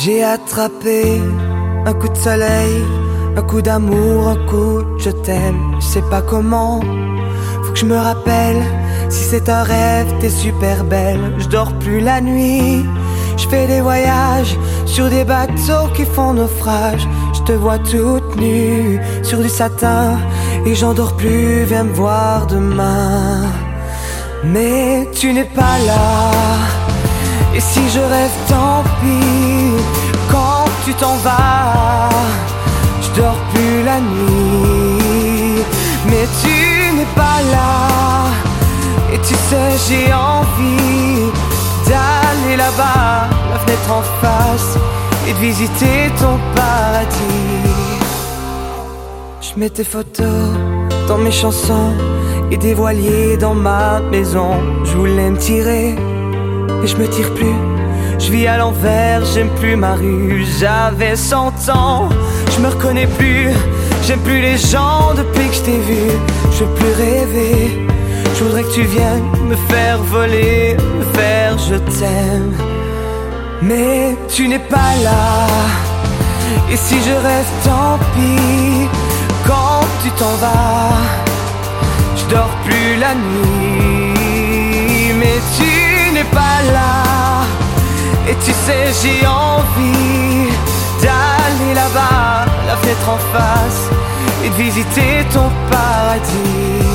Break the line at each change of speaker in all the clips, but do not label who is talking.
J'ai attrapé un coup de soleil, un coup d'amour, un coup de je t'aime. Je sais pas comment, faut que je me rappelle. Si c'est un rêve, t'es super belle. Je dors plus la nuit, je fais des voyages sur des bateaux qui font naufrage. Je te vois toute nue sur du satin et j'en dors plus, viens me voir demain. Mais tu n'es pas là, et si je rêve tant pis. Quand tu t'en vas, je dors plus la nuit. Mais tu n'es pas là, et tu sais j'ai envie d'aller là-bas, la fenêtre en face, et de visiter ton paradis. Je mets tes photos dans mes chansons et des voiliers dans ma maison. Je voulais me tirer et je me tire plus. Je vis à l'envers, j'aime plus ma rue. J'avais 100 ans, je me reconnais plus. J'aime plus les gens depuis que je t'ai vu. Je veux plus rêver, je voudrais que tu viennes me faire voler, me faire je t'aime. Mais tu n'es pas là, et si je rêve tant pis. Quand tu t'en vas, je dors plus la nuit. Mais tu n'es pas là, et tu sais j'ai envie d'aller là-bas, la fenêtre en face, et de visiter ton paradis.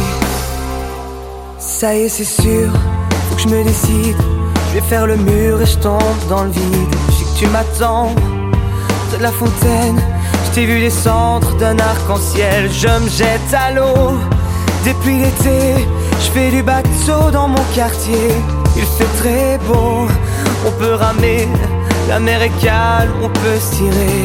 Ça y est c'est sûr, faut que je me décide. Je vais faire le mur et je tombe dans le vide. Je sais que tu m'attends près de la fontaine. Je t'ai vu descendre d'un arc-en-ciel. Je me jette à l'eau depuis l'été. Je fais du bateau dans mon quartier. Il fait très beau, on peut ramer. La mer est calme, on peut se tirer.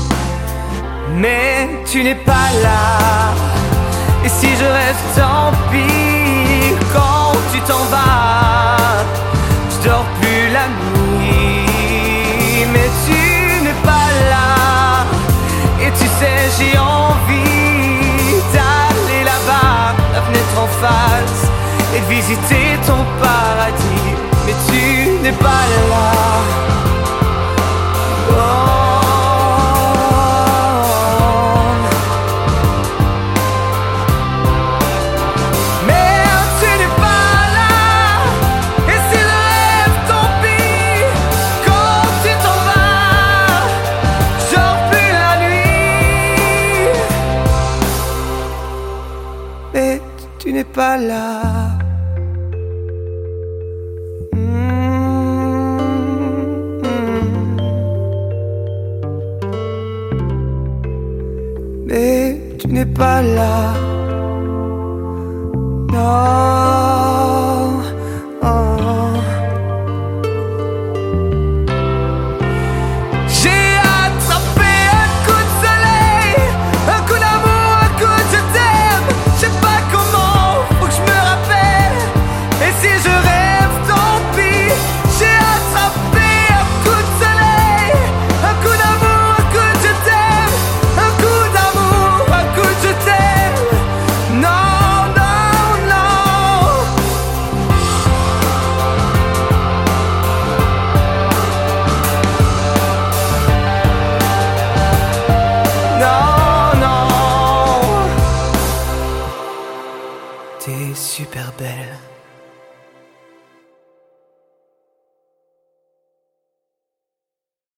Mais tu n'es pas là, et si je rêve tant pis. Quand tu t'en vas, je dors plus la nuit. Mais tu n'es pas là, et tu sais j'ai envie d'aller là-bas, la fenêtre en face, et de visiter ton paradis. Mais tu n'es pas là. Oh. Mais tu n'es pas là. Mais tu n'es pas là. Non. Oh. J'ai attrapé un coup de soleil, un coup d'amour, un coup de je t'aime. Je sais pas comment, faut que je me rappelle. Et si je rêve, tant pis. J'ai attrapé un coup de soleil, un coup d'amour, un coup de je t'aime. Un coup d'amour, un coup de je t'aime. Non, non, non. Non, non. T'es super belle.